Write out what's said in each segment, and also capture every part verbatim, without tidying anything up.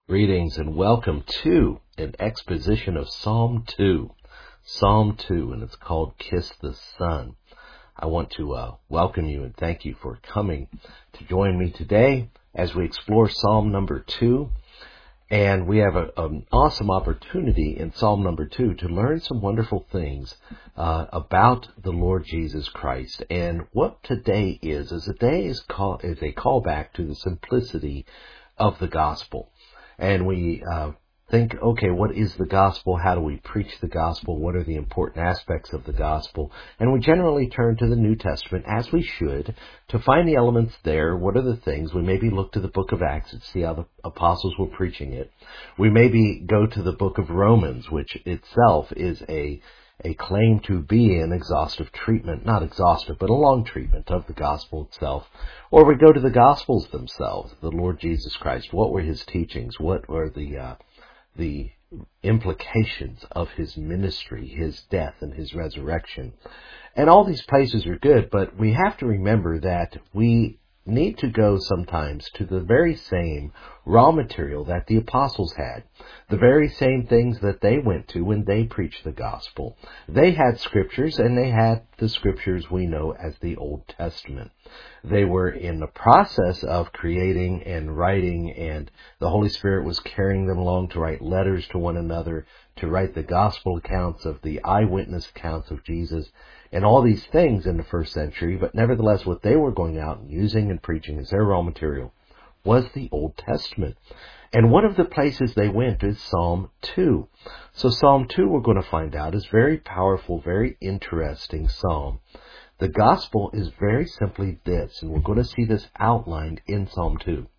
Greetings and welcome to an exposition of Psalm two. Psalm two, and it's called Kiss the Sun. I want to uh, welcome you and thank you for coming to join me today as we explore Psalm number two. And we have a, an awesome opportunity in Psalm number two to learn some wonderful things uh, about the Lord Jesus Christ. And what today is, is today is, call, is a callback to the simplicity of the gospel. And we uh, think, okay, what is the gospel? How do we preach the gospel? What are the important aspects of the gospel? And we generally turn to the New Testament, as we should, to find the elements there. What are the things? We maybe look to the book of Acts and see how the apostles were preaching it. We maybe go to the book of Romans, which itself is a a claim to be an exhaustive treatment, not exhaustive, but a long treatment of the gospel itself. Or we go to the gospels themselves, the Lord Jesus Christ. What were his teachings? What were the uh, the implications of his ministry, his death, and his resurrection? And all these places are good, but we have to remember that we need to go sometimes to the very same raw material that the apostles had, the very same things that they went to when they preached the gospel. They had scriptures, and they had the scriptures we know as the Old Testament. They were in the process of creating and writing, and the Holy Spirit was carrying them along to write letters to one another, to write the gospel accounts of the eyewitness accounts of Jesus, and all these things in the first century. But nevertheless, what they were going out and using and preaching as their raw material was the Old Testament. And one of the places they went is Psalm two. So Psalm two, we're going to find out, is very powerful, very interesting psalm. The gospel is very simply this, and we're going to see this outlined in Psalm two,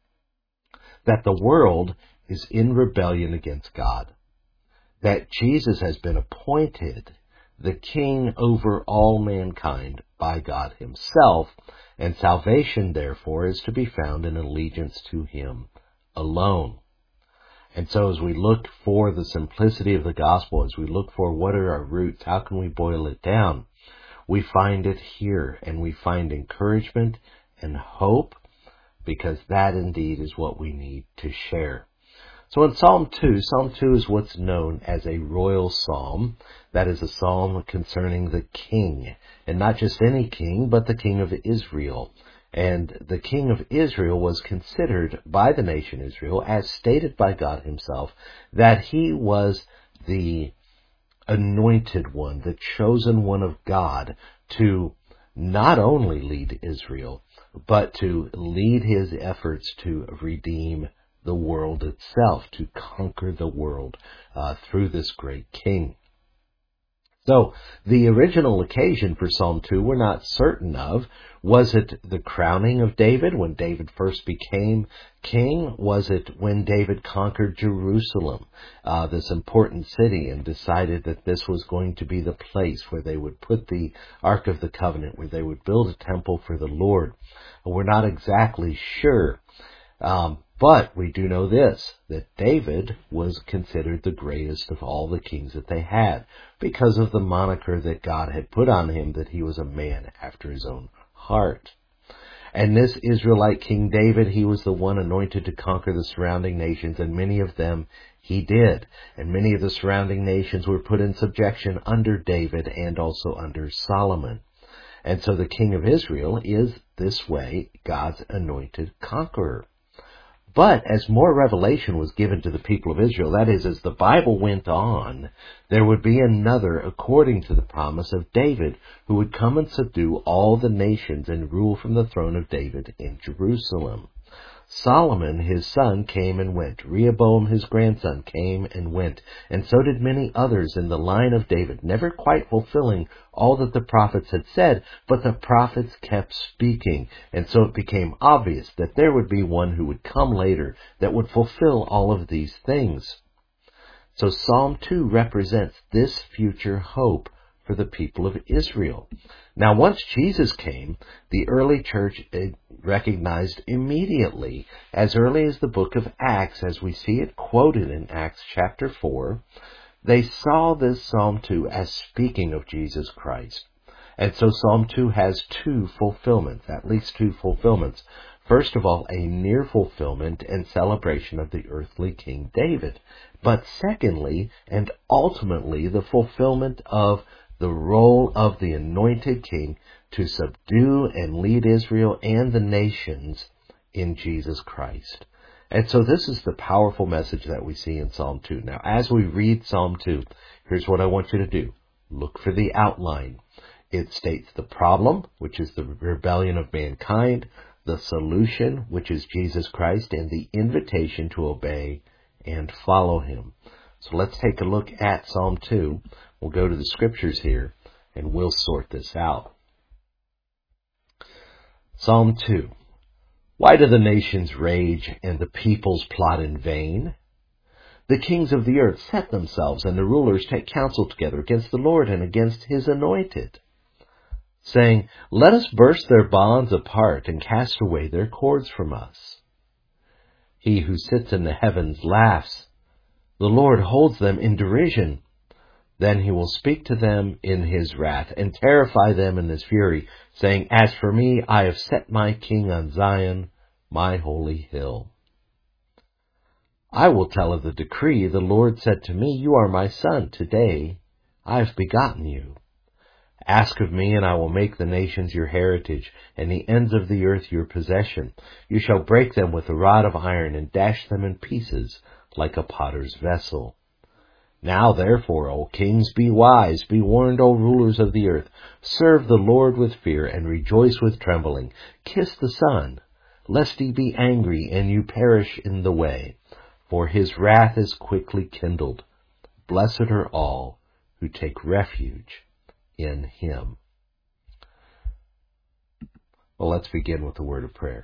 that the world is in rebellion against God, that Jesus has been appointed the king over all mankind by God himself, and salvation, therefore, is to be found in allegiance to him alone. And so as we look for the simplicity of the gospel, as we look for what are our roots, how can we boil it down, we find it here, and we find encouragement and hope, because that indeed is what we need to share. So in Psalm two, Psalm two is what's known as a royal psalm. That is a psalm concerning the king, and not just any king, but the king of Israel. And the king of Israel was considered by the nation Israel, as stated by God himself, that he was the anointed one, the chosen one of God, to not only lead Israel, but to lead his efforts to redeem the world itself, to conquer the world uh, through this great king. So the original occasion for Psalm two we're not certain of. Was it the crowning of David when David first became king? Was it when David conquered Jerusalem, uh, this important city, and decided that this was going to be the place where they would put the Ark of the Covenant, where they would build a temple for the Lord? We're not exactly sure. Um, But we do know this, that David was considered the greatest of all the kings that they had, because of the moniker that God had put on him, that he was a man after his own heart. And this Israelite King David, he was the one anointed to conquer the surrounding nations, and many of them he did. And many of the surrounding nations were put in subjection under David and also under Solomon. And so the King of Israel is this way God's anointed conqueror. But as more revelation was given to the people of Israel, that is, as the Bible went on, there would be another according to the promise of David, who would come and subdue all the nations and rule from the throne of David in Jerusalem. Solomon, his son, came and went. Rehoboam, his grandson, came and went. And so did many others in the line of David, never quite fulfilling all that the prophets had said, but the prophets kept speaking. And so it became obvious that there would be one who would come later that would fulfill all of these things. So Psalm two represents this future hope for the people of Israel. Now, once Jesus came, the early church recognized immediately, as early as the book of Acts, as we see it quoted in Acts chapter four, they saw this Psalm two as speaking of Jesus Christ. And so Psalm two has two fulfillments, at least two fulfillments. First of all, a near fulfillment and celebration of the earthly King David. But secondly, and ultimately, the fulfillment of the role of the anointed king to subdue and lead Israel and the nations in Jesus Christ. And so this is the powerful message that we see in Psalm two. Now, as we read Psalm two, here's what I want you to do. Look for the outline. It states the problem, which is the rebellion of mankind, the solution, which is Jesus Christ, and the invitation to obey and follow him. So let's take a look at Psalm two. We'll go to the scriptures here, and we'll sort this out. Psalm two. Why do the nations rage and the peoples plot in vain? The kings of the earth set themselves, and the rulers take counsel together against the Lord and against his anointed, saying, let us burst their bonds apart and cast away their cords from us. He who sits in the heavens laughs. The Lord holds them in derision. Then he will speak to them in his wrath and terrify them in his fury, saying, as for me, I have set my king on Zion, my holy hill. I will tell of the decree. The Lord said to me, you are my son. Today I have begotten you. Ask of me, and I will make the nations your heritage, and the ends of the earth your possession. You shall break them with a rod of iron, and dash them in pieces like a potter's vessel. Now therefore, O kings, be wise, be warned, O rulers of the earth. Serve the Lord with fear, and rejoice with trembling. Kiss the Son, lest he be angry, and you perish in the way. For his wrath is quickly kindled. Blessed are all who take refuge in him. Well, let's begin with a word of prayer.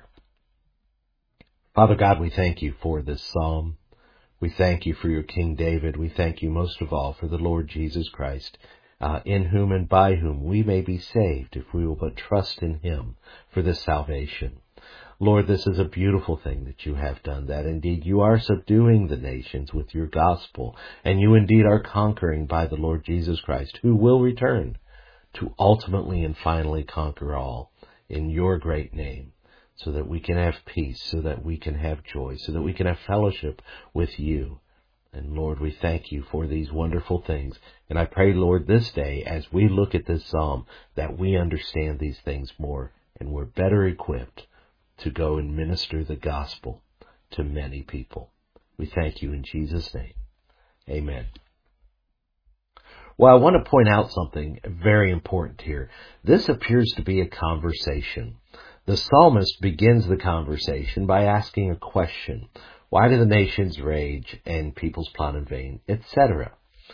Father God, we thank you for this psalm. We thank you for your King David. We thank you most of all for the Lord Jesus Christ, uh, in whom and by whom we may be saved if we will but trust in him for this salvation. Lord, this is a beautiful thing that you have done, that indeed you are subduing the nations with your gospel, and you indeed are conquering by the Lord Jesus Christ, who will return to ultimately and finally conquer all in your great name, so that we can have peace, so that we can have joy, so that we can have fellowship with you. And Lord, we thank you for these wonderful things. And I pray, Lord, this day, as we look at this psalm, that we understand these things more, and we're better equipped to go and minister the gospel to many people. We thank you in Jesus' name. Amen. Well, I want to point out something very important here. This appears to be a conversation. The psalmist begins the conversation by asking a question. Why do the nations rage and peoples plot in vain, et cetera?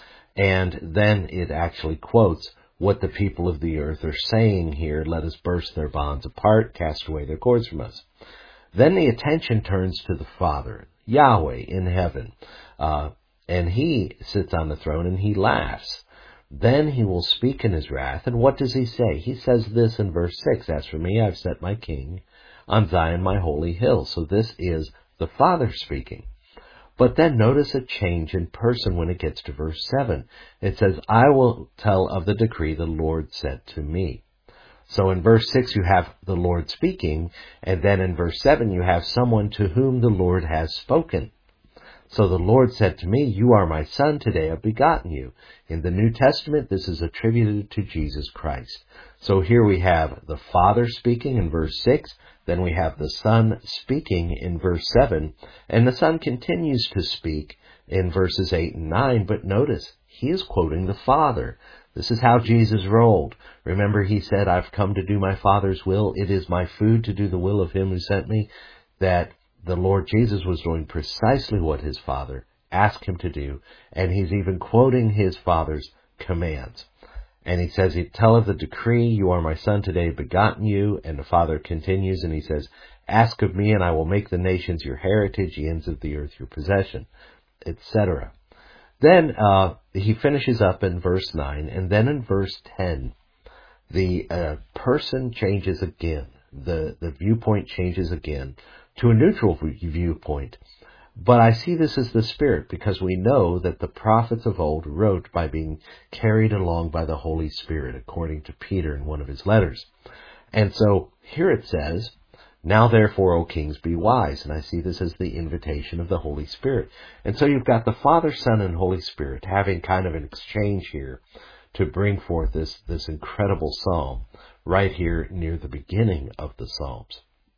And then it actually quotes what the people of the earth are saying here. Let us burst their bonds apart, cast away their cords from us. Then the attention turns to the Father, Yahweh in heaven. Uh, and he sits on the throne and he laughs. Then he will speak in his wrath. And what does he say? He says this in verse six, as for me, I've set my king on Zion, my holy hill. So this is the Father speaking. But then notice a change in person when it gets to verse seven. It says, I will tell of the decree the Lord said to me. So in verse six, you have the Lord speaking. And then in verse seven, you have someone to whom the Lord has spoken. So the Lord said to me, you are my son, today I've begotten you. In the New Testament, this is attributed to Jesus Christ. So here we have the Father speaking in verse six, then we have the Son speaking in verse seven, and the Son continues to speak in verses eight and nine, but notice, he is quoting the Father. This is how Jesus rolled. Remember, he said, I've come to do my Father's will. It is my food to do the will of him who sent me. That the Lord Jesus was doing precisely what his Father asked him to do, and he's even quoting his Father's commands. And he says, he tell of the decree, you are my son, today begotten you. And the Father continues and he says, ask of me and I will make the nations your heritage, the ends of the earth your possession, et cetera. Then uh, he finishes up in verse nine, and then in verse ten, the uh, person changes again. The, the viewpoint changes again to a neutral viewpoint. But I see this as the Spirit, because we know that the prophets of old wrote by being carried along by the Holy Spirit, according to Peter in one of his letters. And so here it says Now therefore, O kings, be wise. And I see this as the invitation of the Holy Spirit. And so you've got the Father, Son, and Holy Spirit having kind of an exchange here to bring forth this, this incredible psalm right here near the beginning of the Psalms.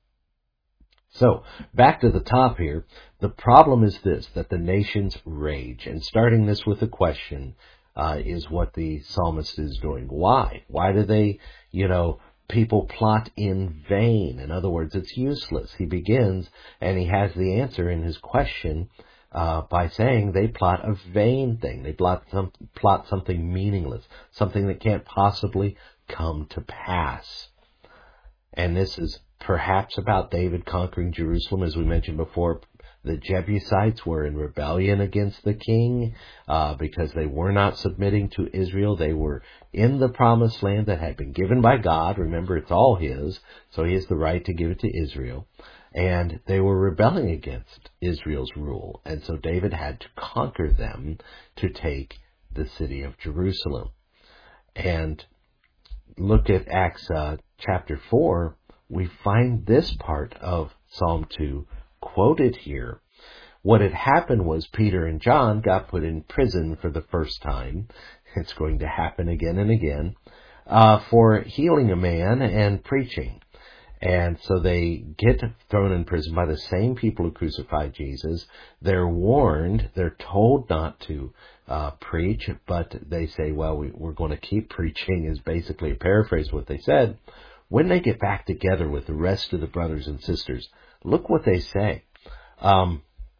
So, back to the top here, the problem is this, that the nations rage. And starting this with a question uh, is what the psalmist is doing. Why? Why do they, you know, people plot in vain? In other words, it's useless. He begins, and he has the answer in his question uh, by saying they plot a vain thing. They plot, some, plot something meaningless, something that can't possibly come to pass. And this is perhaps about David conquering Jerusalem. As we mentioned before, the Jebusites were in rebellion against the king uh, because they were not submitting to Israel. They were in the promised land that had been given by God. Remember, it's all his, so he has the right to give it to Israel. And they were rebelling against Israel's rule. And so David had to conquer them to take the city of Jerusalem. And look at Acts uh, chapter four. We find this part of Psalm two quoted here. What had happened was Peter and John got put in prison for the first time. It's going to happen again and again, uh, for healing a man and preaching. And so they get thrown in prison by the same people who crucified Jesus. They're warned, they're told not to uh, preach, but they say, well, we, we're going to keep preaching, is basically a paraphrase of what they said. When they get back together with the rest of the brothers and sisters, look what they say. Um,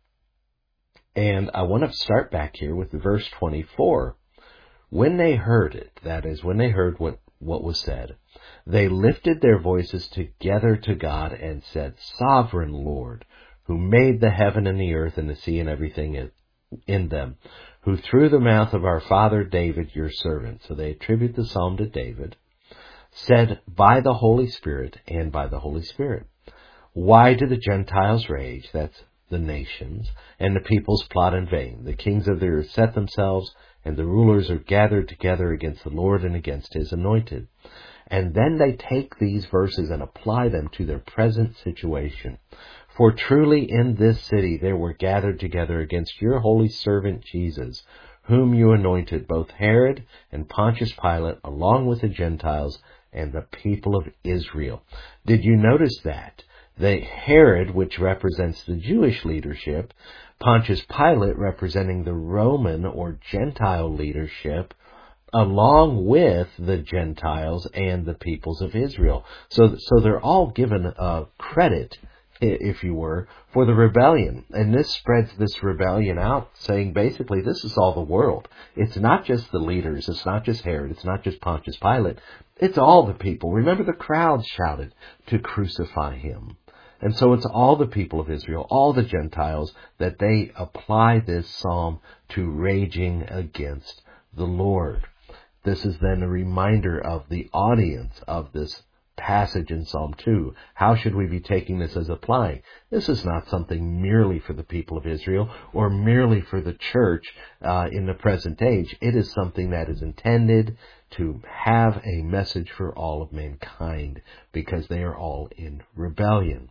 and I want to start back here with verse twenty-four. When they heard it, that is, when they heard what, what was said, they lifted their voices together to God and said, Sovereign Lord, who made the heaven and the earth and the sea and everything in them, who through the mouth of our father David, your servant, so they attribute the psalm to David, said by the Holy Spirit and by the Holy Spirit. Why do the Gentiles rage? That's the nations, and the peoples plot in vain. The kings of the earth set themselves, and the rulers are gathered together against the Lord and against his anointed. And then they take these verses and apply them to their present situation. For truly in this city they were gathered together against your holy servant Jesus, whom you anointed, both Herod and Pontius Pilate, along with the Gentiles and the people of Israel. Did you notice that? The Herod, which represents the Jewish leadership, Pontius Pilate representing the Roman or Gentile leadership, along with the Gentiles and the peoples of Israel. So, so they're all given uh, credit, if you were, for the rebellion. And this spreads this rebellion out, saying basically this is all the world. It's not just the leaders. It's not just Herod. It's not just Pontius Pilate. It's all the people. Remember, the crowds shouted to crucify him. And so it's all the people of Israel, all the Gentiles, that they apply this psalm to raging against the Lord. This is then a reminder of the audience of this passage in Psalm two. How should we be taking this as applying? This is not something merely for the people of Israel or merely for the church uh, in the present age. It is something that is intended to have a message for all of mankind because they are all in rebellion.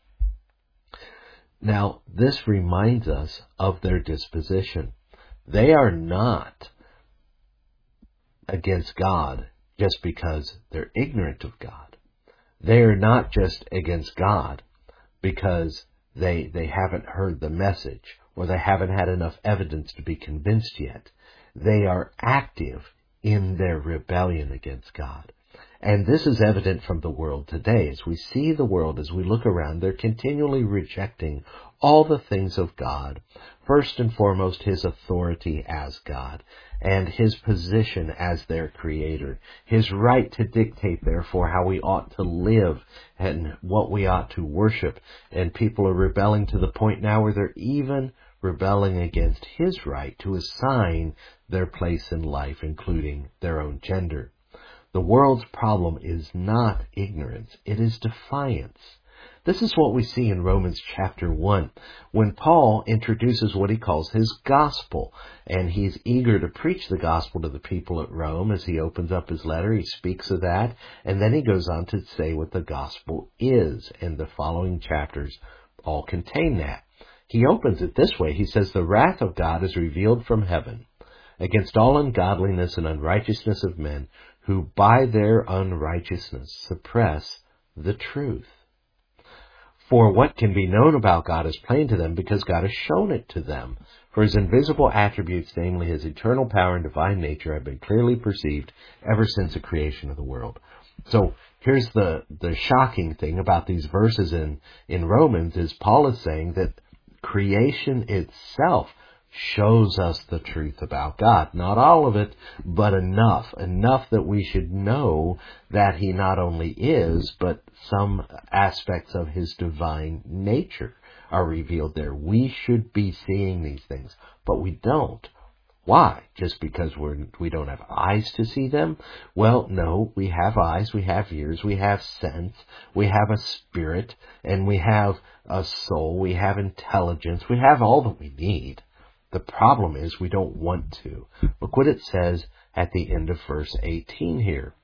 Now, this reminds us of their disposition. They are not against God just because they're ignorant of God. They are not just against God because they they haven't heard the message or they haven't had enough evidence to be convinced yet. They are active in their rebellion against God. And this is evident from the world today. As we see the world, as we look around, they're continually rejecting all the things of God. First and foremost, his authority as God and his position as their creator. His right to dictate, therefore, how we ought to live and what we ought to worship. And people are rebelling to the point now where they're even rebelling against his right to assign their place in life, including their own gender. The world's problem is not ignorance, it is defiance. This is what we see in Romans chapter one, when Paul introduces what he calls his gospel, and he's eager to preach the gospel to the people at Rome. As he opens up his letter, he speaks of that, and then he goes on to say what the gospel is, and the following chapters all contain that. He opens it this way. He says, "The wrath of God is revealed from heaven against all ungodliness and unrighteousness of men, who by their unrighteousness suppress the truth. For what can be known about God is plain to them, because God has shown it to them. For his invisible attributes, namely his eternal power and divine nature, have been clearly perceived ever since the creation of the world." So here's the, the shocking thing about these verses in, in Romans is Paul is saying that creation itself shows us the truth about God. Not all of it, but enough. Enough that we should know that he not only is, but some aspects of his divine nature are revealed there. We should be seeing these things, but we don't. Why? Just because we're, we don't have eyes to see them? Well, no, we have eyes, we have ears, we have sense, we have a spirit, and we have a soul, we have intelligence, we have all that we need. The problem is we don't want to. Look what it says at the end of verse eighteen here.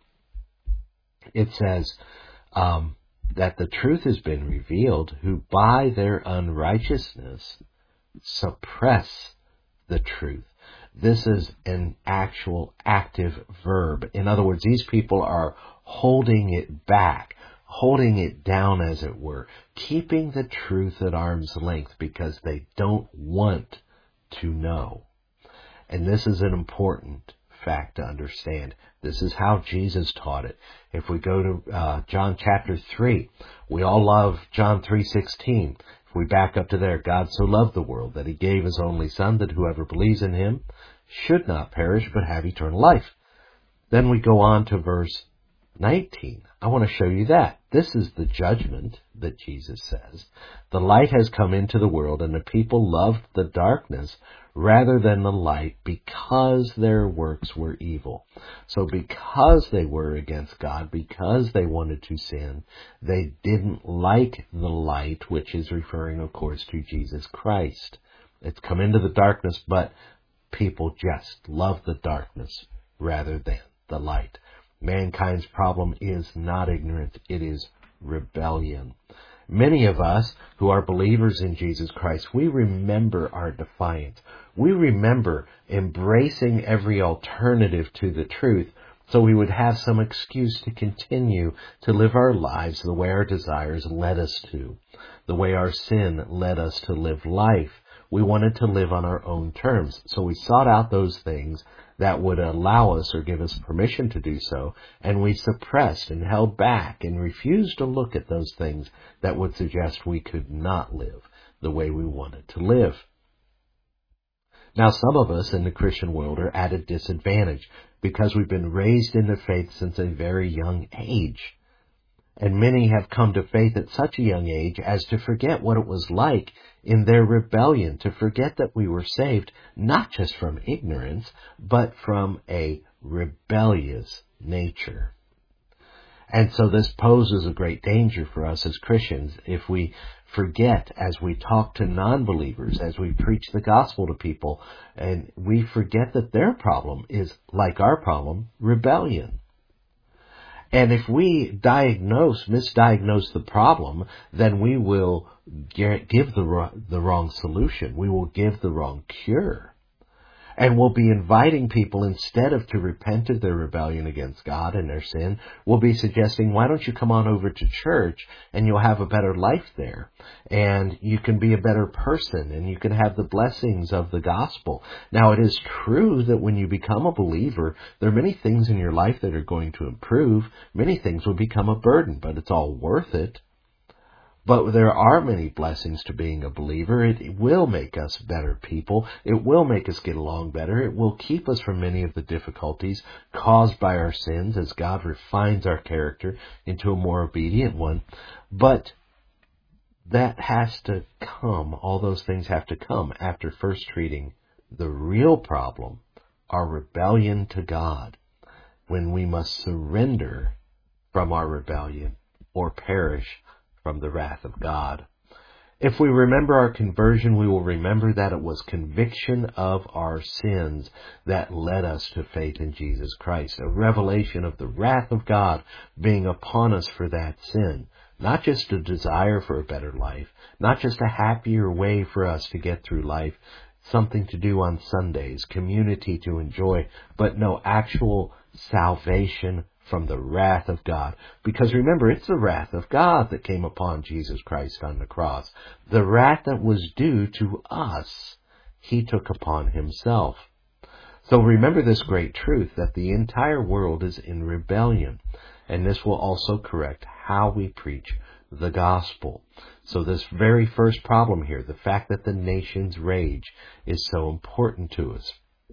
It says um, that the truth has been revealed, who by their unrighteousness suppress the truth. This is an actual active verb. In other words, these people are holding it back, holding it down, as it were, keeping the truth at arm's length because they don't want to know. And this is an important fact to understand. This is how Jesus taught it. If we go to uh, John chapter three, we all love John three sixteen. If we back up to there, God so loved the world that he gave his only Son, that whoever believes in him should not perish but have eternal life. Then we go on to verse nineteen. I want to show you that. This is the judgment that Jesus says. "The light has come into the world, and the people loved the darkness rather than the light, because their works were evil." So because they were against God, because they wanted to sin, they didn't like the light, which is referring, of course, to Jesus Christ. It's come into the darkness, but people just love the darkness rather than the light. Mankind's problem is not ignorance, it is rebellion. Many of us who are believers in Jesus Christ, we remember our defiance. We remember embracing every alternative to the truth, so we would have some excuse to continue to live our lives the way our desires led us to, the way our sin led us to live life. We wanted to live on our own terms, so we sought out those things that would allow us or give us permission to do so, and we suppressed and held back and refused to look at those things that would suggest we could not live the way we wanted to live. Now, some of us in the Christian world are at a disadvantage because we've been raised into faith since a very young age. And many have come to faith at such a young age as to forget what it was like in their rebellion, to forget that we were saved not just from ignorance, but from a rebellious nature. And so this poses a great danger for us as Christians if we forget, as we talk to non-believers, as we preach the gospel to people, and we forget that their problem is, like our problem, rebellion. And if we diagnose, misdiagnose the problem, then we will give the, the wrong solution. We will give the wrong cure. And we'll be inviting people, instead of to repent of their rebellion against God and their sin, we'll be suggesting, why don't you come on over to church and you'll have a better life there. And you can be a better person and you can have the blessings of the gospel. Now, it is true that when you become a believer, there are many things in your life that are going to improve. Many things will become a burden, but it's all worth it. But there are many blessings to being a believer. It will make us better people. It will make us get along better. It will keep us from many of the difficulties caused by our sins as God refines our character into a more obedient one. But that has to come, all those things have to come after first treating the real problem, our rebellion to God, when we must surrender from our rebellion or perish from the wrath of God. If we remember our conversion, we will remember that it was conviction of our sins that led us to faith in Jesus Christ, a revelation of the wrath of God being upon us for that sin. Not just a desire for a better life, not just a happier way for us to get through life, something to do on Sundays, community to enjoy, but no, actual salvation from the wrath of God. Because remember, it's the wrath of God that came upon Jesus Christ on the cross. The wrath that was due to us, he took upon himself. So remember this great truth, that the entire world is in rebellion. And this will also correct how we preach the gospel. So this very first problem here, the fact that the nations rage, is so important to us.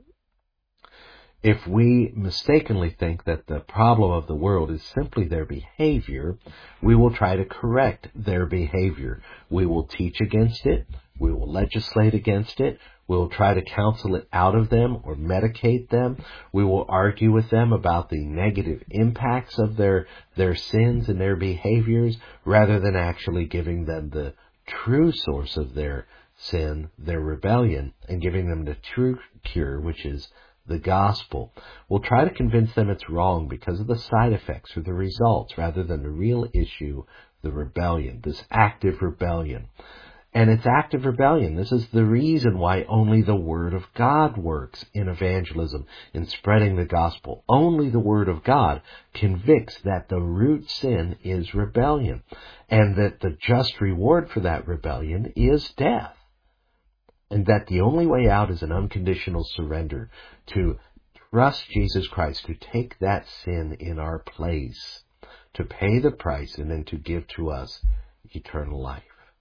If we mistakenly think that the problem of the world is simply their behavior, we will try to correct their behavior. We will teach against it. We will legislate against it. We will try to counsel it out of them or medicate them. We will argue with them about the negative impacts of their, their sins and their behaviors, rather than actually giving them the true source of their sin, their rebellion, and giving them the true cure, which is the gospel. We'll try to convince them it's wrong because of the side effects or the results, rather than the real issue, the rebellion, this active rebellion. And it's active rebellion. This is the reason why only the Word of God works in evangelism, in spreading the gospel. Only the Word of God convicts that the root sin is rebellion, and that the just reward for that rebellion is death. And that the only way out is an unconditional surrender to trust Jesus Christ, to take that sin in our place, to pay the price, and then to give to us eternal life.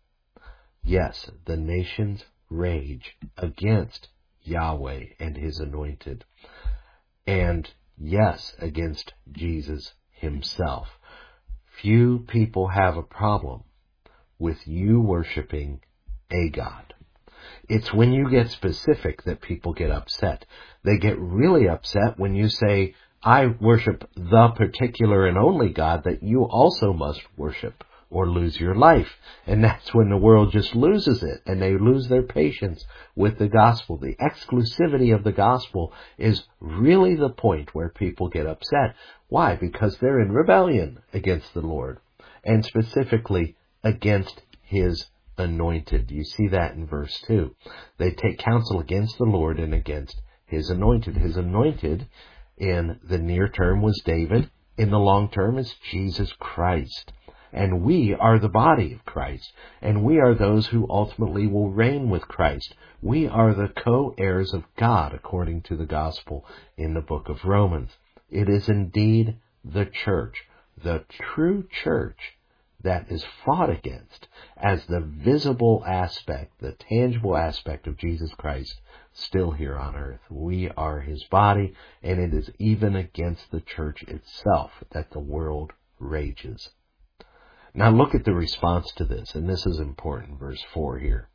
Yes, the nations rage against Yahweh and his anointed. And yes, against Jesus himself. Few people have a problem with you worshiping a God. It's when you get specific that people get upset. They get really upset when you say, I worship the particular and only God that you also must worship, or lose your life. And that's when the world just loses it, and they lose their patience with the gospel. The exclusivity of the gospel is really the point where people get upset. Why? Because they're in rebellion against the Lord, and specifically against his anointed. You see that in verse two. They take counsel against the Lord and against his anointed. His anointed in the near term was David. In the long term is Jesus Christ. And we are the body of Christ. And we are those who ultimately will reign with Christ. We are the co-heirs of God, according to the gospel in the book of Romans. It is indeed the church, the true church, that is fought against as the visible aspect, the tangible aspect of Jesus Christ still here on earth. We are his body, and it is even against the church itself that the world rages. Now look at the response to this, and this is important, verse four here.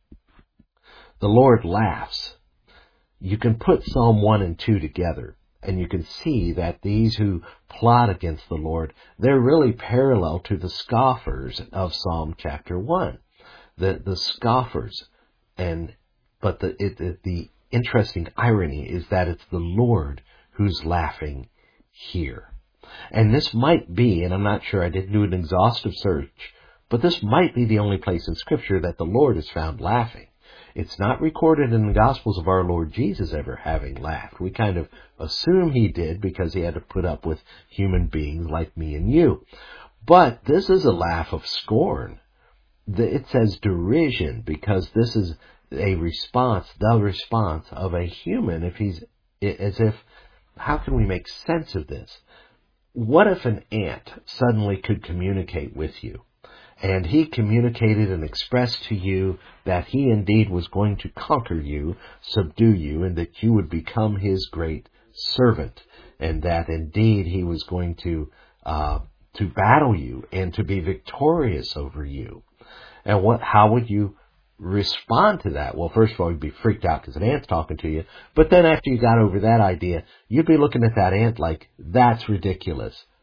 The Lord laughs. You can put Psalm one and two together, and you can see that these who plot against the Lord, they're really parallel to the scoffers of Psalm chapter one. The the scoffers, and but the it, it, the interesting irony is that it's the Lord who's laughing here. And this might be, and I'm not sure, I didn't do an exhaustive search, but this might be the only place in Scripture that the Lord is found laughing. It's not recorded in the Gospels of our Lord Jesus ever having laughed. We kind of assume he did because he had to put up with human beings like me and you. But this is a laugh of scorn. It says derision because this is a response, the response of a human. If he's, as if, how can we make sense of this? What if an ant suddenly could communicate with you? And he communicated and expressed to you that he indeed was going to conquer you, subdue you, and that you would become his great servant, and that indeed he was going to uh, to battle you and to be victorious over you. And what? How would you respond to that? Well, first of all, you'd be freaked out because an ant's talking to you. But then after you got over that idea, you'd be looking at that ant like, that's ridiculous.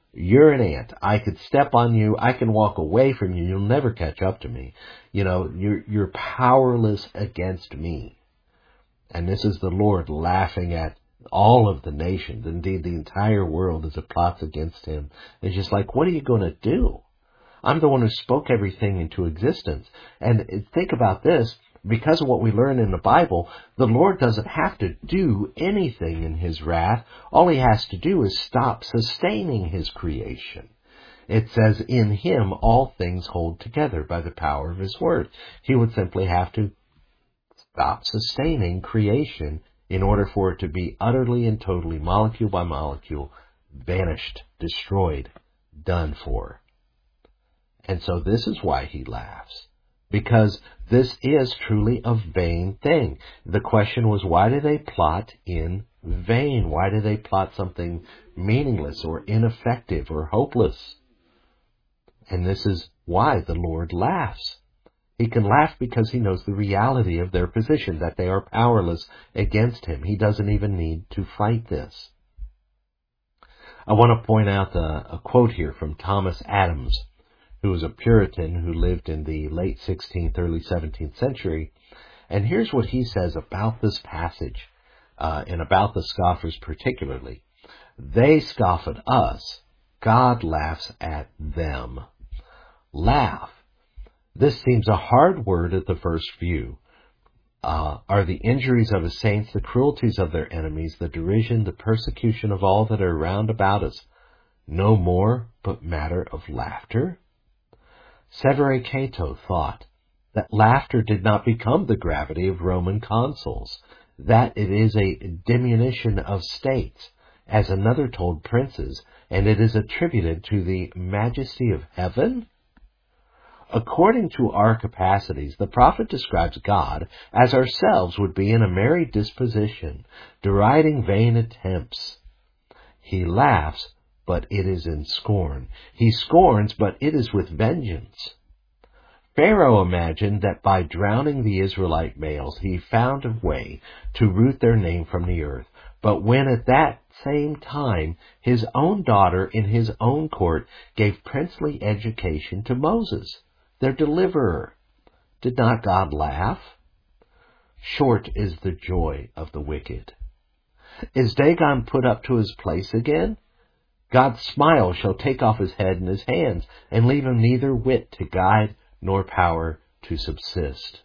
You're an ant. I could step on you. I can walk away from you. You'll never catch up to me. You know, you're, you're powerless against me. And this is the Lord laughing at all of the nations. Indeed, the entire world as it plots against him. It's just like, what are you going to do? I'm the one who spoke everything into existence. And think about this. Because of what we learn in the Bible, the Lord doesn't have to do anything in his wrath. All he has to do is stop sustaining his creation. It says, in him all things hold together by the power of his word. He would simply have to stop sustaining creation in order for it to be utterly and totally, molecule by molecule, vanished, destroyed, done for. And so this is why he laughs. Because this is truly a vain thing. The question was, why do they plot in vain? Why do they plot something meaningless or ineffective or hopeless? And this is why the Lord laughs. He can laugh because he knows the reality of their position, that they are powerless against him. He doesn't even need to fight this. I want to point out a, a quote here from Thomas Adams, who was a Puritan who lived in the late sixteenth, early seventeenth century. And here's what he says about this passage, uh, and about the scoffers particularly. They scoff at us. God laughs at them. Laugh. This seems a hard word at the first view. Uh, are the injuries of his saints, the cruelties of their enemies, the derision, the persecution of all that are round about us, no more but matter of laughter? Severe Cato thought that laughter did not become the gravity of Roman consuls, that it is a diminution of states, as another told princes, and it is attributed to the majesty of heaven? According to our capacities, the prophet describes God as ourselves would be in a merry disposition, deriding vain attempts. He laughs, but it is in scorn. He scorns, but it is with vengeance. Pharaoh imagined that by drowning the Israelite males, he found a way to root their name from the earth. But when at that same time his own daughter in his own court gave princely education to Moses, their deliverer, did not God laugh? Short is the joy of the wicked. Is Dagon put up to his place again? God's smile shall take off his head and his hands, and leave him neither wit to guide nor power to subsist.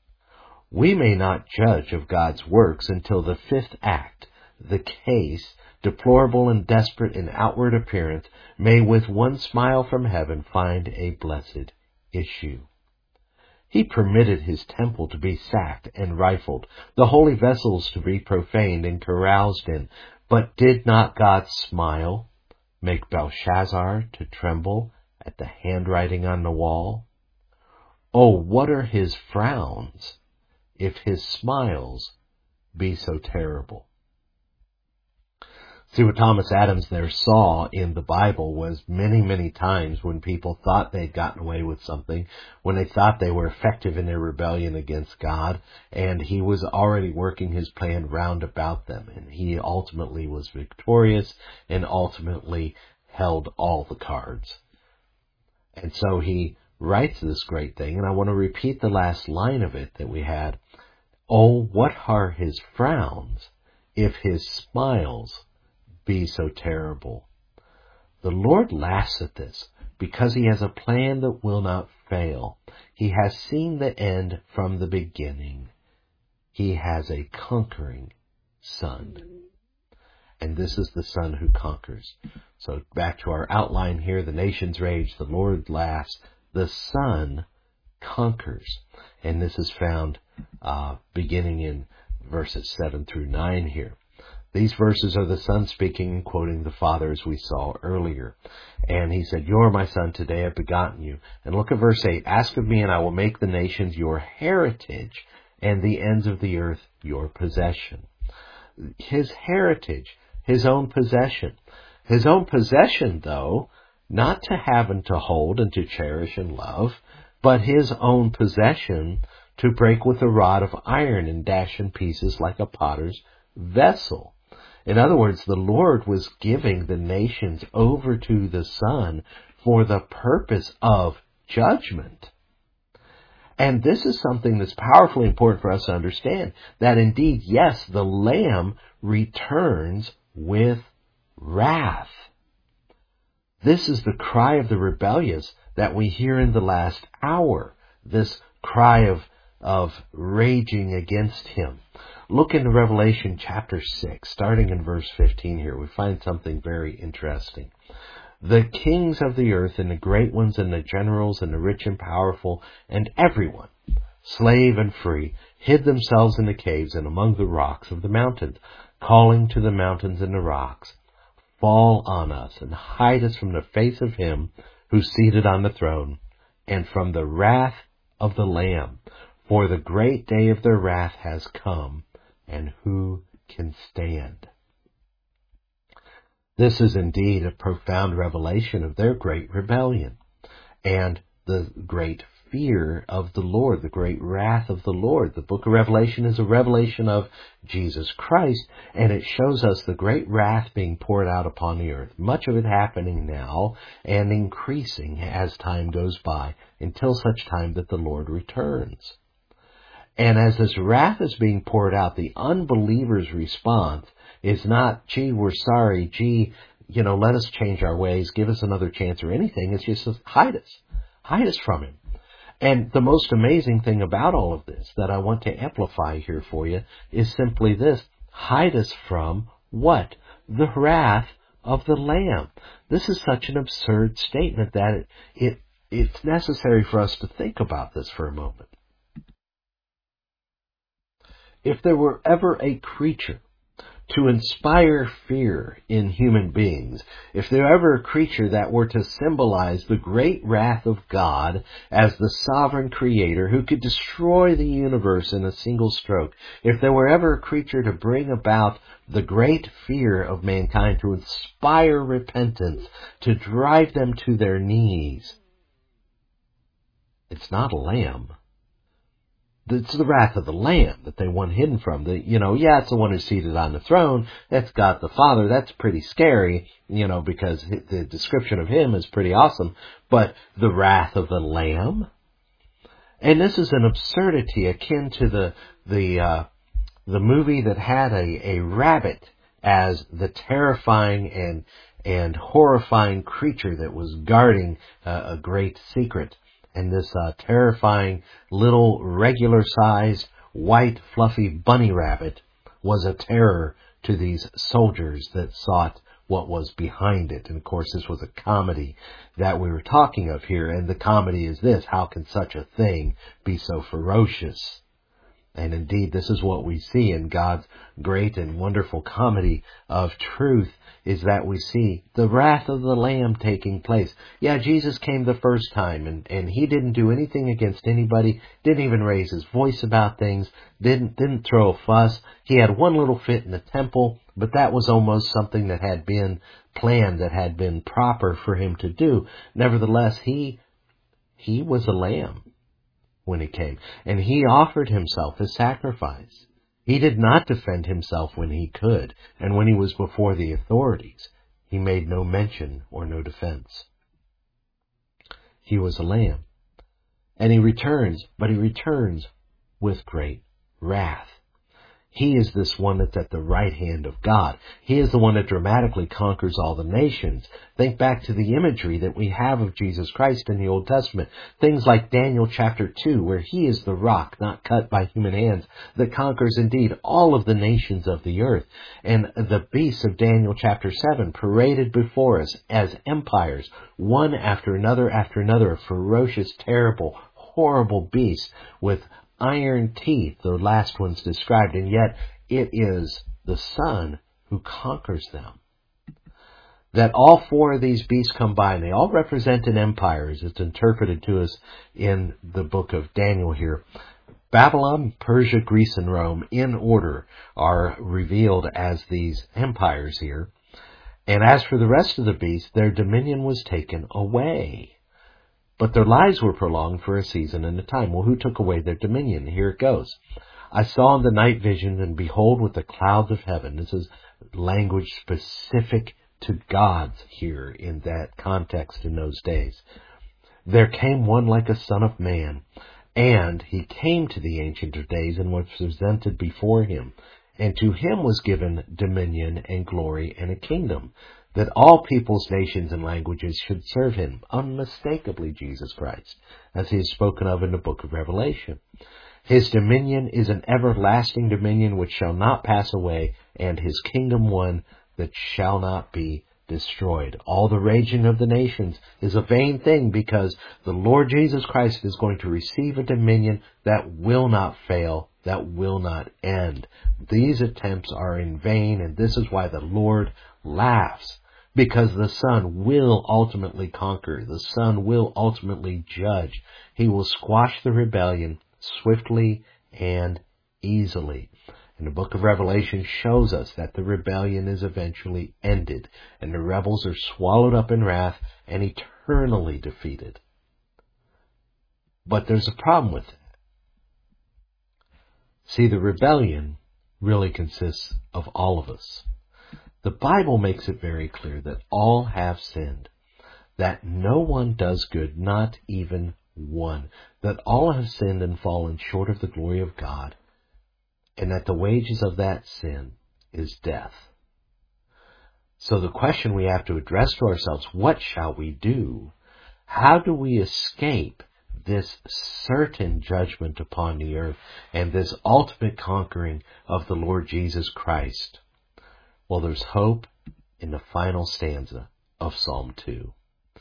We may not judge of God's works until the fifth act, the case, deplorable and desperate in outward appearance, may with one smile from heaven find a blessed issue. He permitted his temple to be sacked and rifled, the holy vessels to be profaned and caroused in, but did not God smile, make Belshazzar to tremble at the handwriting on the wall? Oh, what are his frowns, if his smiles be so terrible? See, what Thomas Adams there saw in the Bible was many, many times when people thought they'd gotten away with something, when they thought they were effective in their rebellion against God, and he was already working his plan round about them, and he ultimately was victorious and ultimately held all the cards. And so he writes this great thing, and I want to repeat the last line of it that we had. Oh, what are his frowns, if his smiles be so terrible? The Lord laughs at this because he has a plan that will not fail. He has seen the end from the beginning. He has a conquering son. And this is the son who conquers. So back to our outline here, the nations rage, the Lord laughs, the son conquers. And this is found uh, beginning in verses seven through nine here. These verses are the son speaking and quoting the father, as we saw earlier. And he said, "You are my son, today I have begotten you." And look at verse eight. "Ask of me, and I will make the nations your heritage, and the ends of the earth your possession." His heritage, his own possession. His own possession, though, not to have and to hold and to cherish and love, but his own possession to break with a rod of iron and dash in pieces like a potter's vessel. In other words, the Lord was giving the nations over to the Son for the purpose of judgment. And this is something that's powerfully important for us to understand, that indeed, yes, the Lamb returns with wrath. This is the cry of the rebellious that we hear in the last hour, this cry of, of raging against him. Look into Revelation chapter six, starting in verse fifteen here. We find something very interesting. The kings of the earth and the great ones and the generals and the rich and powerful and everyone, slave and free, hid themselves in the caves and among the rocks of the mountains, calling to the mountains and the rocks, fall on us and hide us from the face of him who's seated on the throne and from the wrath of the Lamb. For the great day of their wrath has come, and who can stand? This is indeed a profound revelation of their great rebellion and the great fear of the Lord, the great wrath of the Lord. The book of Revelation is a revelation of Jesus Christ, and it shows us the great wrath being poured out upon the earth, much of it happening now and increasing as time goes by until such time that the Lord returns. And as this wrath is being poured out, the unbeliever's response is not, gee, we're sorry, gee, you know, let us change our ways, give us another chance or anything. It's just hide us. Hide us from him. And the most amazing thing about all of this that I want to amplify here for you is simply this. Hide us from what? The wrath of the Lamb. This is such an absurd statement that it, it it's necessary for us to think about this for a moment. If there were ever a creature to inspire fear in human beings, if there were ever a creature that were to symbolize the great wrath of God as the sovereign creator who could destroy the universe in a single stroke, if there were ever a creature to bring about the great fear of mankind, to inspire repentance, to drive them to their knees, it's not a lamb. It's the wrath of the Lamb that they want hidden from. The, you know, yeah, it's the one who's seated on the throne. That's God the Father. That's pretty scary, you know, because the description of him is pretty awesome. But the wrath of the Lamb? And this is an absurdity akin to the the uh, the movie that had a, a rabbit as the terrifying and and horrifying creature that was guarding uh, a great secret. And this uh, terrifying little regular-sized white fluffy bunny rabbit was a terror to these soldiers that sought what was behind it. And of course, this was a comedy that we were talking of here. And the comedy is this: how can such a thing be so ferocious? And indeed, this is what we see in God's great and wonderful comedy of truth, is that we see the wrath of the Lamb taking place. Yeah, Jesus came the first time, and, and he didn't do anything against anybody, didn't even raise his voice about things, didn't didn't throw a fuss. He had one little fit in the temple, but that was almost something that had been planned, that had been proper for him to do. Nevertheless, he he was a lamb when he came, and he offered himself as sacrifice. He did not defend himself when he could, and when he was before the authorities, he made no mention or no defense. He was a lamb, and he returns, but he returns with great wrath. He is this one that's at the right hand of God. He is the one that dramatically conquers all the nations. Think back to the imagery that we have of Jesus Christ in the Old Testament. Things like Daniel chapter two, where he is the rock, not cut by human hands, that conquers indeed all of the nations of the earth. And the beasts of Daniel chapter seven paraded before us as empires, one after another after another, a ferocious, terrible, horrible beast with iron teeth, the last one's described, and yet it is the Son who conquers them. That all four of these beasts come by, and they all represent an empire, as it's interpreted to us in the book of Daniel here. Babylon, Persia, Greece, and Rome, in order, are revealed as these empires here. And as for the rest of the beasts, their dominion was taken away, but their lives were prolonged for a season and a time. Well, who took away their dominion? Here it goes. I saw in the night vision, and behold, with the clouds of heaven. This is language specific to God's here in that context in those days. There came one like a son of man, and he came to the Ancient of Days and was presented before him. And to him was given dominion and glory and a kingdom, that all peoples, nations, and languages should serve him, unmistakably Jesus Christ, as he is spoken of in the book of Revelation. His dominion is an everlasting dominion which shall not pass away, and his kingdom one that shall not be destroyed. All the raging of the nations is a vain thing, because the Lord Jesus Christ is going to receive a dominion that will not fail, that will not end. These attempts are in vain, and this is why the Lord laughs, because the Son will ultimately conquer. The Son will ultimately judge. He will squash the rebellion swiftly and easily. And the book of Revelation shows us that the rebellion is eventually ended, and the rebels are swallowed up in wrath and eternally defeated. But there's a problem with it. See, the rebellion really consists of all of us. The Bible makes it very clear that all have sinned, that no one does good, not even one, that all have sinned and fallen short of the glory of God, and that the wages of that sin is death. So the question we have to address to ourselves, what shall we do? How do we escape this certain judgment upon the earth and this ultimate conquering of the Lord Jesus Christ? Well, there's hope in the final stanza of Psalm two.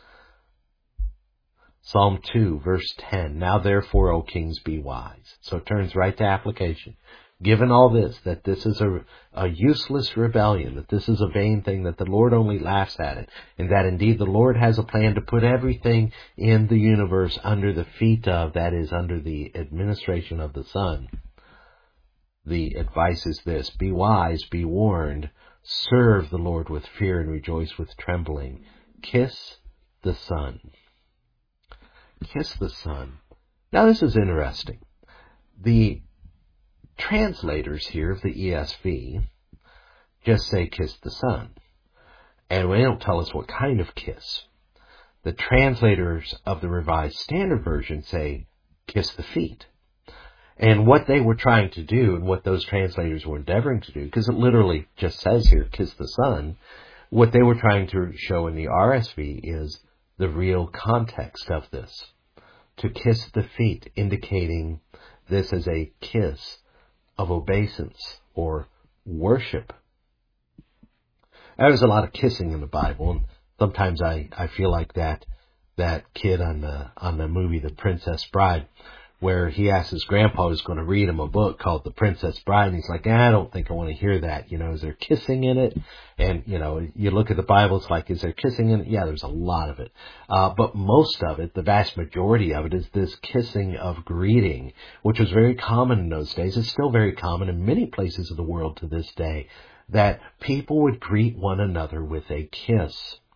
Psalm two, verse ten, now therefore, O kings, be wise. So it turns right to application. Given all this, that this is a, a useless rebellion, that this is a vain thing, that the Lord only laughs at it, and that indeed the Lord has a plan to put everything in the universe under the feet of, that is, under the administration of the Son. The advice is this: be wise, be warned, serve the Lord with fear and rejoice with trembling. Kiss the Son. Kiss the Son. Now this is interesting. The translators here of the E S V just say kiss the Son, and they don't tell us what kind of kiss. The translators of the Revised Standard Version say kiss the feet. And what they were trying to do, and what those translators were endeavoring to do, because it literally just says here kiss the Son, what they were trying to show in the R S V is the real context of this. To kiss the feet, indicating this as a kiss of obeisance or worship. There's a lot of kissing in the Bible, and sometimes I, I feel like that that kid on the on the movie The Princess Bride, where he asked his grandpa who's going to read him a book called The Princess Bride, and he's like, eh, I don't think I want to hear that. You know, is there kissing in it? And, you know, you look at the Bible, it's like, is there kissing in it? Yeah, there's a lot of it. Uh, but most of it, the vast majority of it, is this kissing of greeting, which was very common in those days. It's still very common in many places of the world to this day, that people would greet one another with a kiss.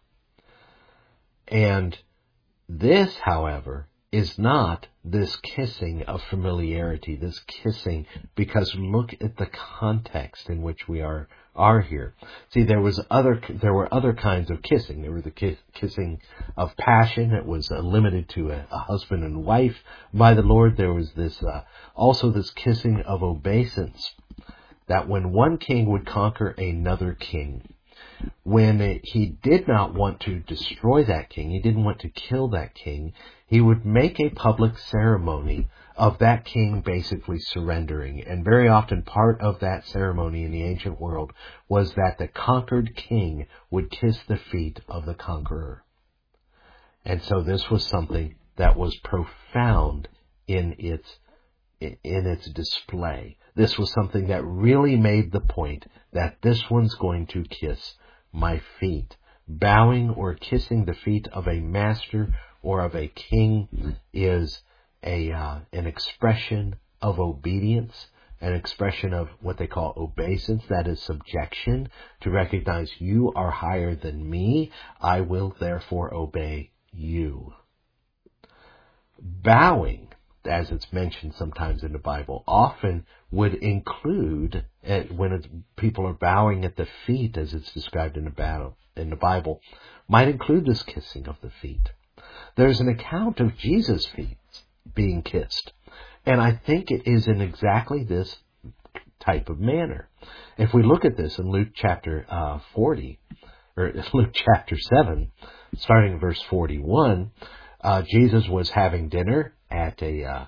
And this, however, is not this kissing of familiarity, this kissing, because look at the context in which we are are here. See, there was other there were other kinds of kissing. There were the kiss, kissing of passion. It was uh, limited to a, a husband and wife by the Lord. There was this uh, also this kissing of obeisance, that when one king would conquer another king, when he did not want to destroy that king, he didn't want to kill that king, he would make a public ceremony of that king basically surrendering. And very often part of that ceremony in the ancient world was that the conquered king would kiss the feet of the conqueror. And so this was something that was profound in its in its display. This was something that really made the point that this one's going to kiss my feet. Bowing or kissing the feet of a master or of a king is a uh, an expression of obedience, an expression of what they call obeisance, that is subjection, to recognize you are higher than me, I will therefore obey you. Bowing as it's mentioned sometimes in the Bible, often would include, uh, when it's, people are bowing at the feet, as it's described in the, battle, in the Bible, might include this kissing of the feet. There's an account of Jesus' feet being kissed, and I think it is in exactly this type of manner. If we look at this in Luke chapter uh, forty, or Luke chapter seven, starting in verse forty-one, uh, Jesus was having dinner at a uh,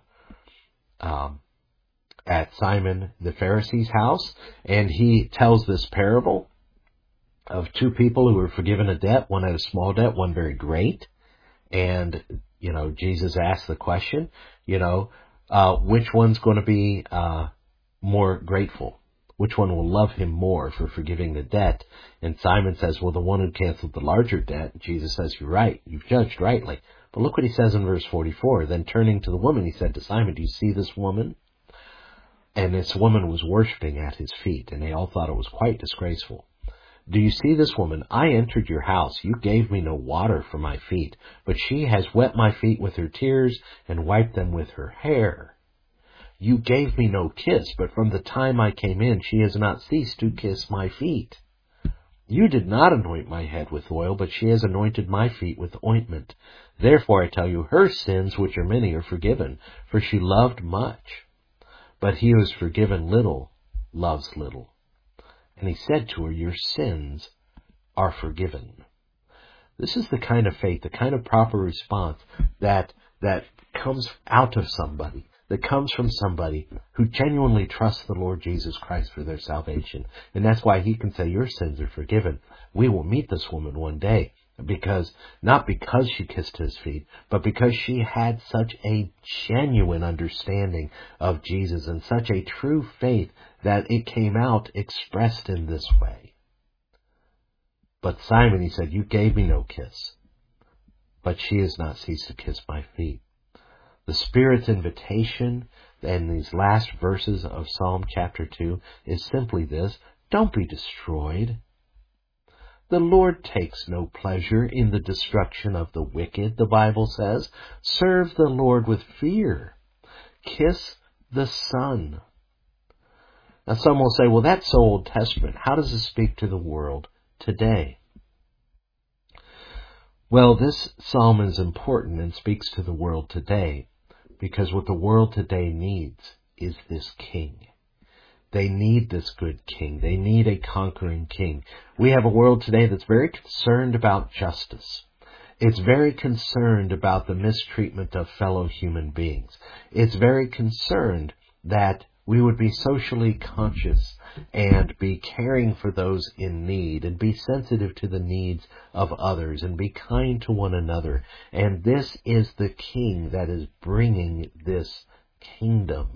um, at Simon the Pharisee's house, and he tells this parable of two people who were forgiven a debt, one had a small debt, one very great. And, you know, Jesus asked the question, you know, uh, which one's going to be uh, more grateful? Which one will love him more for forgiving the debt? And Simon says, well, the one who canceled the larger debt. Jesus says, you're right. You've judged rightly. But look what he says in verse forty-four. Then turning to the woman, he said to Simon, do you see this woman? And this woman was worshiping at his feet, and they all thought it was quite disgraceful. Do you see this woman? I entered your house. You gave me no water for my feet, but she has wet my feet with her tears and wiped them with her hair. You gave me no kiss, but from the time I came in, she has not ceased to kiss my feet. You did not anoint my head with oil, but she has anointed my feet with ointment. Therefore I tell you, her sins, which are many, are forgiven, for she loved much. But he who is forgiven little loves little. And he said to her, your sins are forgiven. This is the kind of faith, the kind of proper response that that comes out of somebody, that comes from somebody who genuinely trusts the Lord Jesus Christ for their salvation. And that's why he can say, your sins are forgiven. We will meet this woman one day, because not because she kissed his feet, but because she had such a genuine understanding of Jesus and such a true faith that it came out expressed in this way. But Simon, he said, you gave me no kiss, but she has not ceased to kiss my feet. The Spirit's invitation in these last verses of Psalm chapter two is simply this: don't be destroyed. The Lord takes no pleasure in the destruction of the wicked, the Bible says. Serve the Lord with fear. Kiss the Son. Now some will say, well, that's so Old Testament. How does it speak to the world today? Well, this psalm is important and speaks to the world today, because what the world today needs is this king. They need this good king. They need a conquering king. We have a world today that's very concerned about justice. It's very concerned about the mistreatment of fellow human beings. It's very concerned that we would be socially conscious and be caring for those in need and be sensitive to the needs of others and be kind to one another. And this is the king that is bringing this kingdom.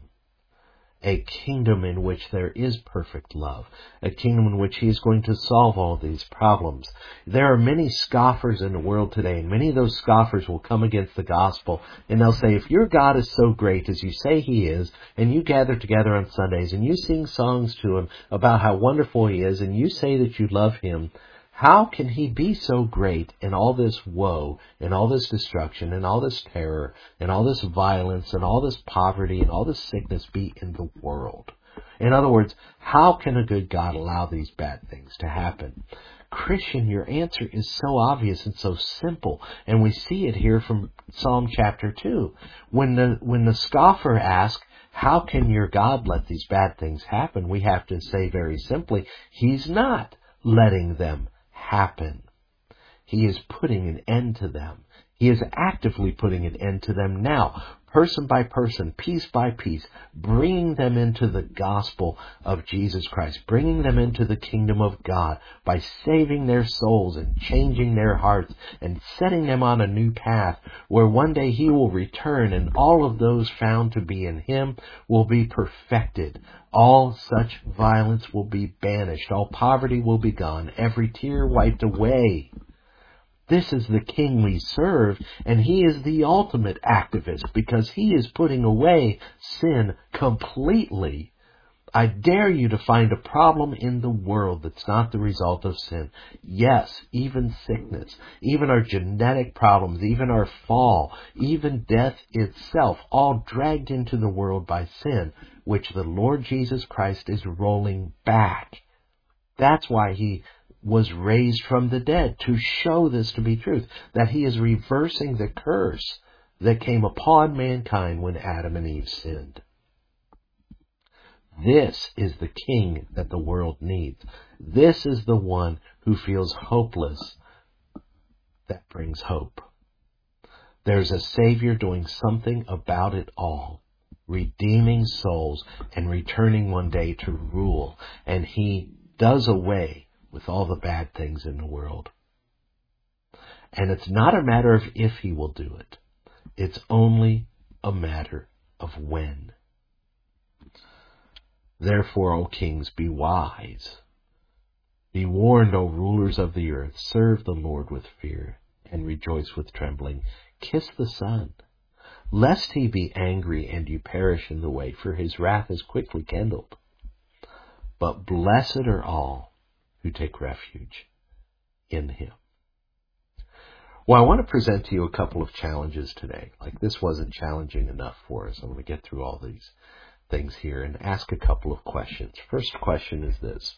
A kingdom in which there is perfect love. A kingdom in which he is going to solve all these problems. There are many scoffers in the world today, and many of those scoffers will come against the gospel, and they'll say, if your God is so great as you say he is, and you gather together on Sundays, and you sing songs to him about how wonderful he is, and you say that you love him, how can he be so great in all this woe, and all this destruction, and all this terror, and all this violence, and all this poverty, and all this sickness be in the world? In other words, how can a good God allow these bad things to happen? Christian, your answer is so obvious and so simple, and we see it here from Psalm chapter two. When the, when the scoffer asks, how can your God let these bad things happen? We have to say very simply, he's not letting them happen. He is putting an end to them. He is actively putting an end to them now, person by person, piece by piece, bringing them into the gospel of Jesus Christ, bringing them into the kingdom of God by saving their souls and changing their hearts and setting them on a new path where one day he will return and all of those found to be in him will be perfected. All such violence will be banished. All poverty will be gone. Every tear wiped away. This is the king we serve, and he is the ultimate activist because he is putting away sin completely. I dare you to find a problem in the world that's not the result of sin. Yes, even sickness, even our genetic problems, even our fall, even death itself, all dragged into the world by sin, which the Lord Jesus Christ is rolling back. That's why he was raised from the dead, to show this to be truth, that he is reversing the curse that came upon mankind when Adam and Eve sinned. This is the king that the world needs. This is the one who feels hopeless that brings hope. There's a Savior doing something about it all, redeeming souls and returning one day to rule. And he does away with all the bad things in the world. And it's not a matter of if he will do it. It's only a matter of when. Therefore, O kings, be wise. Be warned, O rulers of the earth. Serve the Lord with fear and rejoice with trembling. Kiss the Son, lest he be angry and you perish in the way, for his wrath is quickly kindled. But blessed are all who take refuge in him. Well, I want to present to you a couple of challenges today. Like, this wasn't challenging enough for us. I'm going to get through all these things here and ask a couple of questions. First question is this: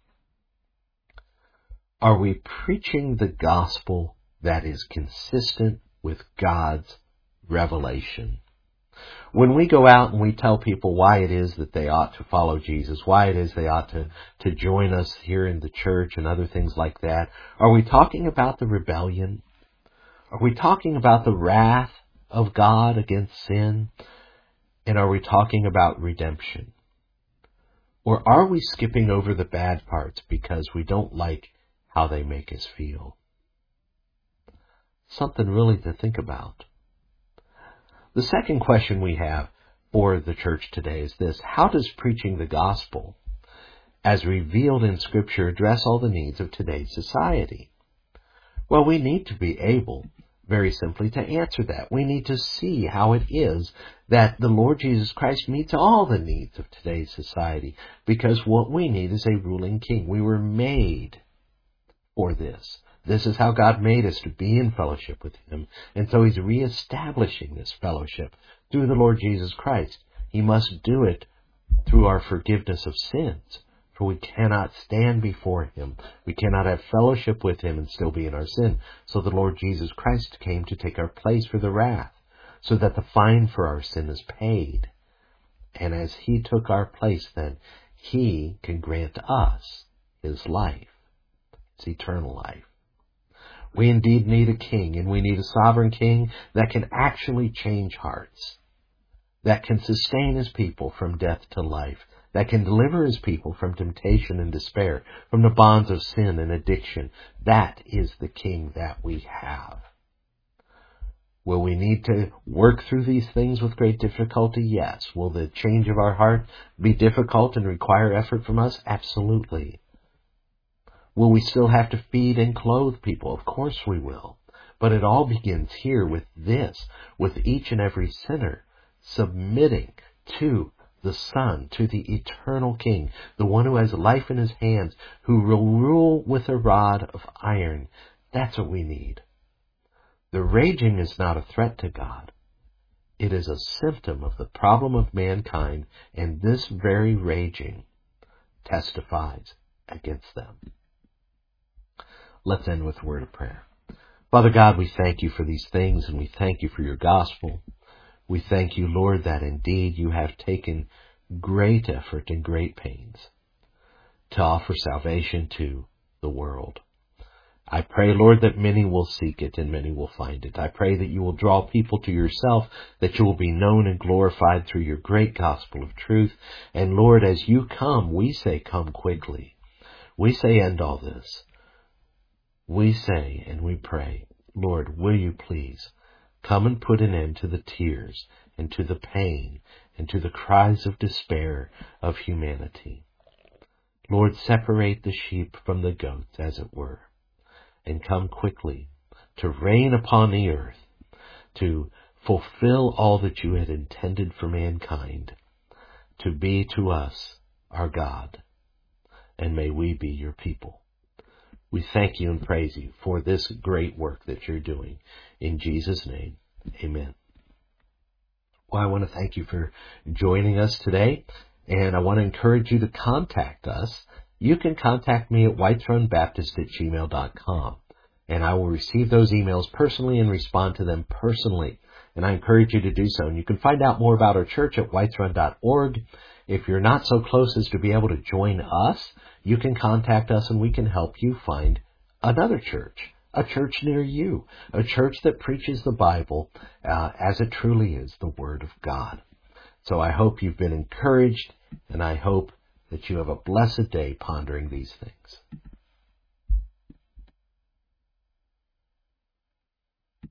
are we preaching the gospel that is consistent with God's revelation? When we go out and we tell people why it is that they ought to follow Jesus, why it is they ought to, to join us here in the church and other things like that, are we talking about the rebellion? Are we talking about the wrath of God against sin? And are we talking about redemption? Or are we skipping over the bad parts because we don't like how they make us feel? Something really to think about. The second question we have for the church today is this: how does preaching the gospel, as revealed in Scripture, address all the needs of today's society? Well, we need to be able, very simply, to answer that. We need to see how it is that the Lord Jesus Christ meets all the needs of today's society, because what we need is a ruling king. We were made for this. This is how God made us, to be in fellowship with him. And so he's reestablishing this fellowship through the Lord Jesus Christ. He must do it through our forgiveness of sins, for we cannot stand before him. We cannot have fellowship with him and still be in our sin. So the Lord Jesus Christ came to take our place for the wrath, so that the fine for our sin is paid. And as he took our place, then he can grant us his life. It's eternal life. We indeed need a king, and we need a sovereign king that can actually change hearts, that can sustain his people from death to life, that can deliver his people from temptation and despair, from the bonds of sin and addiction. That is the king that we have. Will we need to work through these things with great difficulty? Yes. Will the change of our heart be difficult and require effort from us? Absolutely. Will we still have to feed and clothe people? Of course we will. But it all begins here with this, with each and every sinner submitting to the Son, to the eternal King, the one who has life in his hands, who will rule with a rod of iron. That's what we need. The raging is not a threat to God. It is a symptom of the problem of mankind, and this very raging testifies against them. Let's end with a word of prayer. Father God, we thank you for these things, and we thank you for your gospel. We thank you, Lord, that indeed you have taken great effort and great pains to offer salvation to the world. I pray, Lord, that many will seek it and many will find it. I pray that you will draw people to yourself, that you will be known and glorified through your great gospel of truth. And Lord, as you come, we say, come quickly. We say, end all this. We say and we pray, Lord, will you please come and put an end to the tears and to the pain and to the cries of despair of humanity. Lord, separate the sheep from the goats, as it were, and come quickly to reign upon the earth, to fulfill all that you had intended for mankind, to be to us our God, and may we be your people. We thank you and praise you for this great work that you're doing. In Jesus' name, amen. Well, I want to thank you for joining us today, and I want to encourage you to contact us. You can contact me at whitethronebaptist at gmail dot com, and I will receive those emails personally and respond to them personally. And I encourage you to do so. And you can find out more about our church at whitethron dot org. If you're not so close as to be able to join us, you can contact us and we can help you find another church, a church near you, a church that preaches the Bible uh, as it truly is, the Word of God. So I hope you've been encouraged, and I hope that you have a blessed day pondering these things.